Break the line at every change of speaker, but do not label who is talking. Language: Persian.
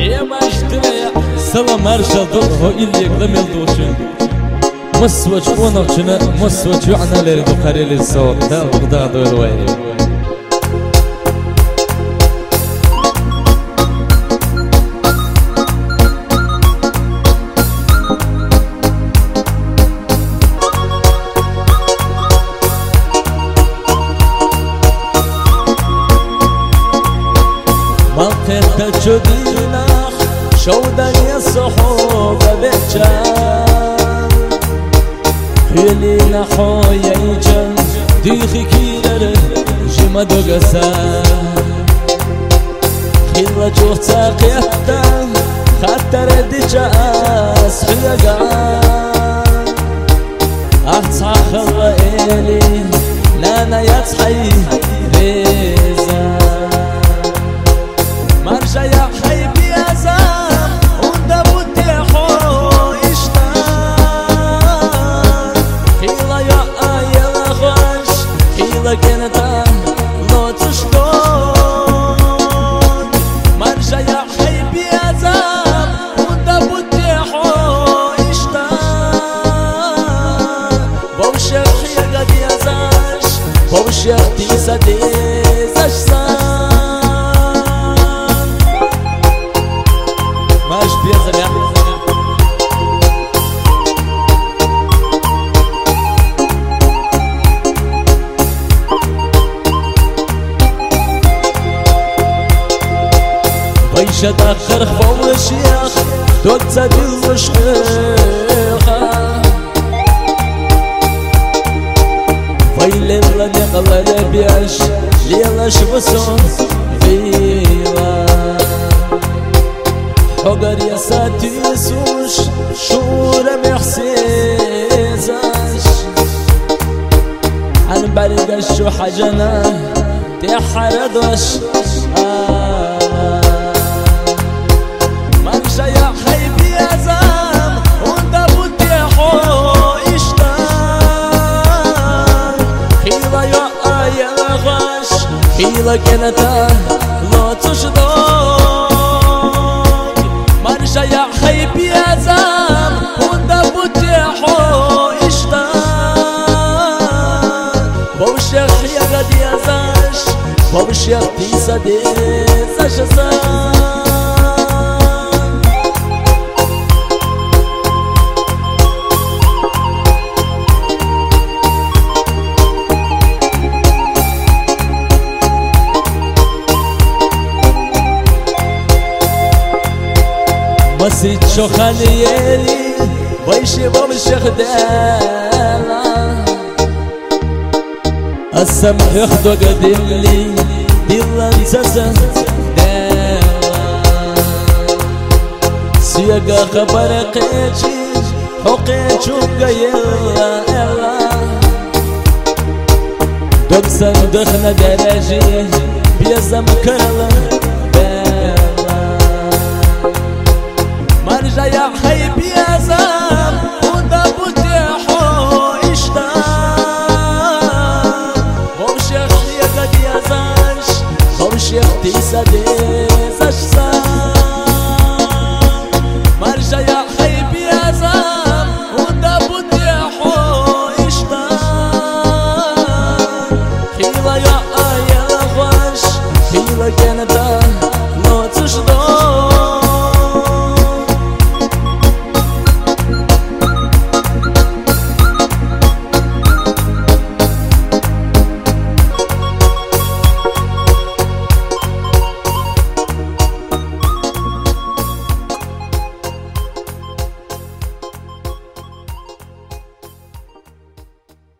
سلام مرشد هو اللي يقدم يلدوشن مسوج ونوشنا مسوج يعنى لردو قريل الصوت دا بغداد والويري مالتين تجدينا شودا يصحوبة بيتشان خيلينا حويا يجن ديخي كيلر جيما دوغسان خيلا جوه تاقيتا خطر ديجاس خيقان أحتى خلا إلي نانا يتحي ريزا مرجع يا حيبي يا زام وندا بوتيحو إشتان خيلا يا آيلا خوش خيلا كنتا لو تشتون مرجع يا حيبي يا زام وندا بوتيحو إشتان بوشيخ يا قد يا زاش بوشيخ تيسا ديزاش سان ماش بيزر يا بيشة تأخر فوق الشيخ دوك تدل وشخيخة ويلي لني قلل بيش ليلا شبسون فيلا حقر يا ساتيسوش شورة محسيزاش عن برقش وحجنا تحردوش مرجع يا حيبي يا زام وندا بوتيحو إشتان خيلا يا آيا غاش خيلا كنتا لو تشدون مرجع يا حيبي يا زام وندا بوتيحو إشتان بوشيخ يا قد يا زاش بوشيخ تيسا ديزاش زان مسيت شوخان يالي ويشي بوشيخ دالا السمح يخدو قدلي ديلا انتسا دالا سيقا خبر قيتي حقيتو قيلا الا دوكسا دخنا دراجي بيزا مكرلا مرجع يا حيبي يا زام وندا بوتيحو إشتان بوشيخ يا قد يا زاش بوشيخ تيسا ديزاش